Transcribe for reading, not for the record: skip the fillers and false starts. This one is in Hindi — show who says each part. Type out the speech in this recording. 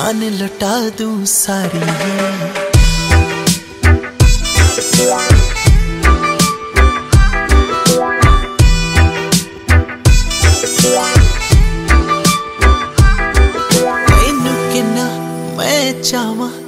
Speaker 1: जान लुटा दूं सारी। मैनू किन्ना मैं चाहवां